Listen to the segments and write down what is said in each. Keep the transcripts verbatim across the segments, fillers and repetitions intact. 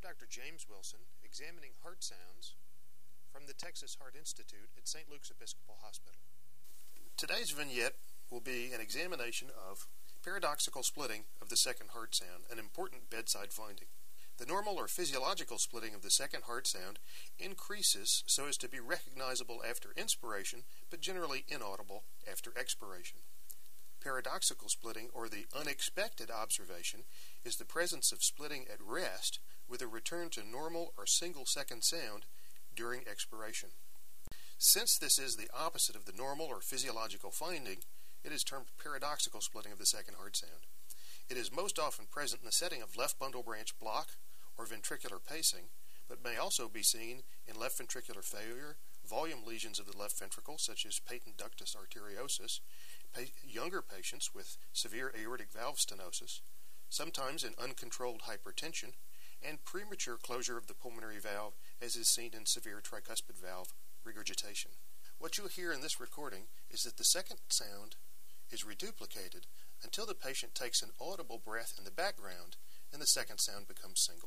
Doctor James Wilson, examining heart sounds from the Texas Heart Institute at Saint Luke's Episcopal Hospital. Today's vignette will be an examination of paradoxical splitting of the second heart sound, an important bedside finding. The normal or physiological splitting of the second heart sound increases so as to be recognizable after inspiration, but generally inaudible after expiration. Paradoxical splitting, or the unexpected observation, is the presence of splitting at rest with a return to normal or single second sound during expiration. Since this is the opposite of the normal or physiological finding, it is termed paradoxical splitting of the second heart sound. It is most often present in the setting of left bundle branch block or ventricular pacing, but may also be seen in left ventricular failure, volume lesions of the left ventricle, such as patent ductus arteriosus, pa- younger patients with severe aortic valve stenosis, sometimes in uncontrolled hypertension, and premature closure of the pulmonary valve, as is seen in severe tricuspid valve regurgitation. What you'll hear in this recording is that the second sound is reduplicated until the patient takes an audible breath in the background and the second sound becomes single.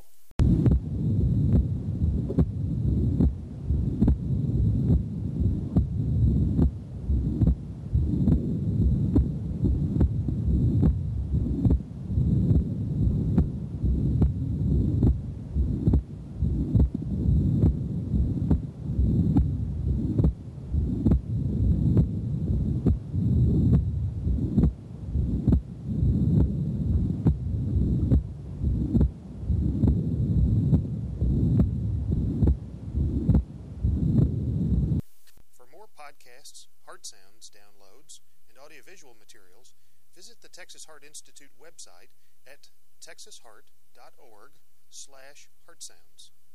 Podcasts, heart sounds, downloads, and audiovisual materials, visit the Texas Heart Institute website at texas heart dot org slash heart sounds.